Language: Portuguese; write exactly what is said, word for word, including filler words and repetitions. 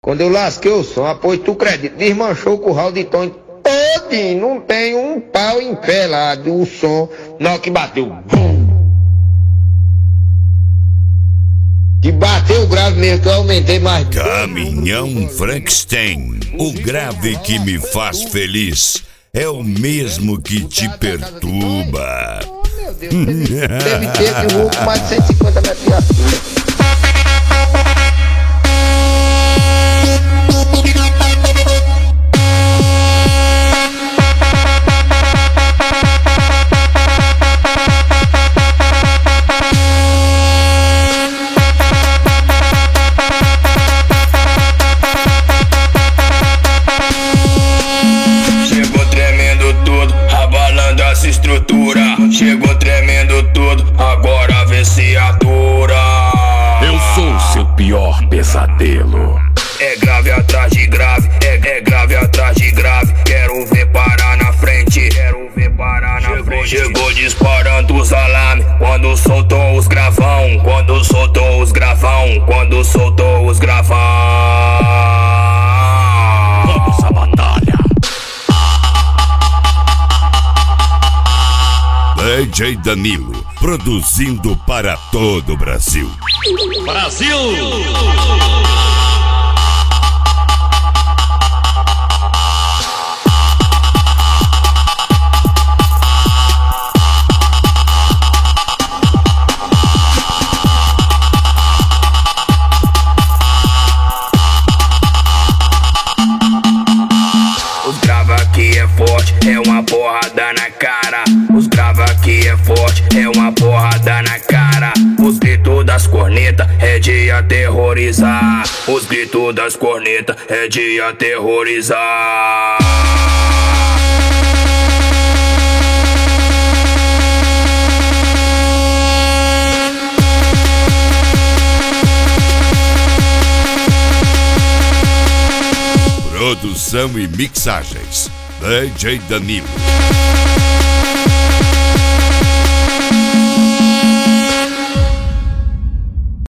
Quando eu lasquei o som, apoio tu acredita, desmanchou o curral de tom todinho, não tem um pau em pé lá do som, na hora que bateu, bum. Que bateu o grave mesmo, que eu aumentei mais. Caminhão Frankenstein, o grave que me faz feliz é o mesmo que te perturba. Oh, meu Deus, teve, teve tempo de roubo mais de cento e cinquenta metros de altura. Estrutura, chegou tremendo tudo, agora vê se atura. Eu sou seu pior pesadelo. É grave atrás de grave, é, é grave atrás de grave. Quero ver parar na frente, quero ver parar na chegou, frente. Chegou disparando os alarmes, quando soltou os gravão, quando soltou os gravão, quando soltou os gravão. Vamos à batalha. D J Danilo, produzindo para todo o Brasil. Brasil! Os grava aqui é forte, é uma porrada na cara. Os grava aqui é forte, é uma porrada na cara. Os gritos das cornetas é de aterrorizar. Os gritos das cornetas é de aterrorizar. Produção e mixagens, D J Danilo.